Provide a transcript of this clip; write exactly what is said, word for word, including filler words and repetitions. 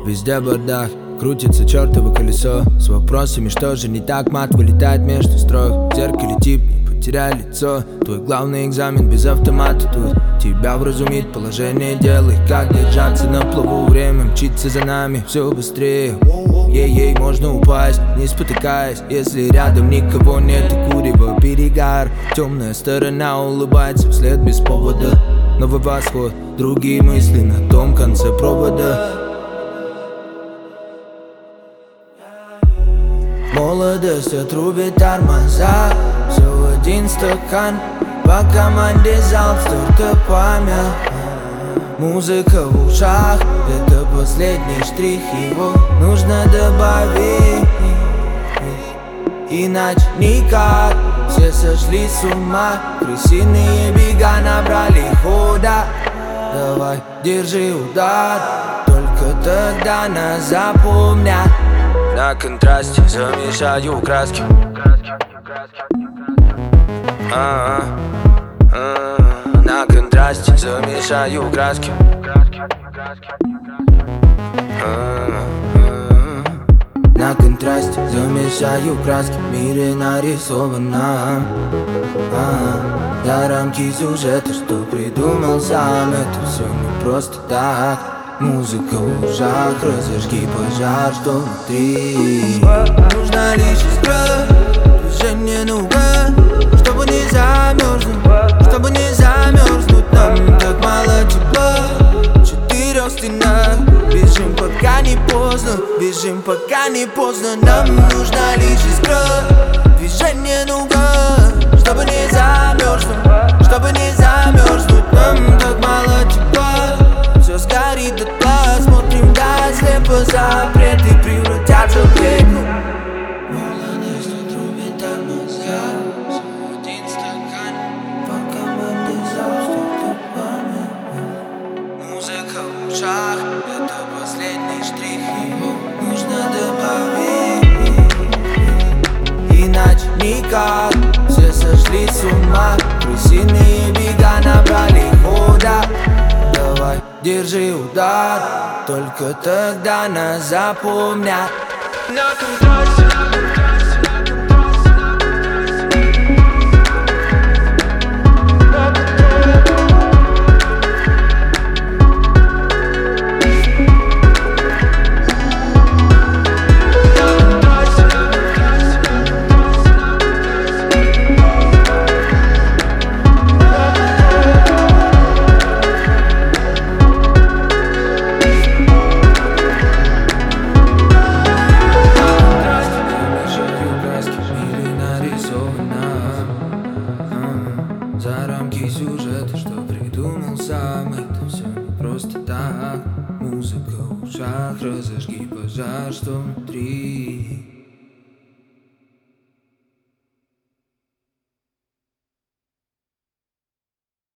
Везде бардак, крутится чертово колесо с вопросами, что же не так. Мат вылетает между строк. В зеркале тип, не потеряй лицо. Твой главный экзамен без автомата тут. Тебя вразумит положение дел и как держаться на плаву. Время мчится за нами все быстрее. Ей-ей, можно упасть, не спотыкаясь, если рядом никого нет и курево перегар. Темная сторона улыбается вслед без повода. Новый восход, другие мысли на том конце провода. Молодость отрубит тормоза. Все в один стакан. По команде зал столько память. Музыка в ушах, это последний штрих, его нужно добавить. Иначе никак, все сошли с ума. Крысиные бега набрали хода. Давай, держи удар, только тогда нас запомнят. На контрасте замешаю краски. А-а-а. На контрасте замешаю краски. На контрасте замешаю краски. В мире нарисовано за рамки сюжета, что придумал сам. Это все не просто так. Музыка в ушах, разожги пожар, что внутри. Нужна лишь искра, движение нужно, чтобы не замерзнуть, чтобы не замерзнуть. Нам так мало тепла, в четырех стенах. Бежим, пока не поздно, бежим, пока не поздно. Нам нужна лишь искра, движение нужно, чтобы не замерзнуть, чтобы не замерзнуть. Нам так мало тепла, все сгорит дотла. Смотрим да слепо, запреты превратятся в реку. Молодость отрубит тормоза. Все в один стакан. По команде зал что-то память. Музыка в ушах, это последний штрих, его нужно добавить. Иначе никак, все сошли с ума. Крысиные бега набрали хода. Давай, держи удар, только тогда нас запомнят. На контрасте. За рамки сюжета, что придумал сам. Это все не просто так. Музыка в ушах, разожги пожар, что внутри.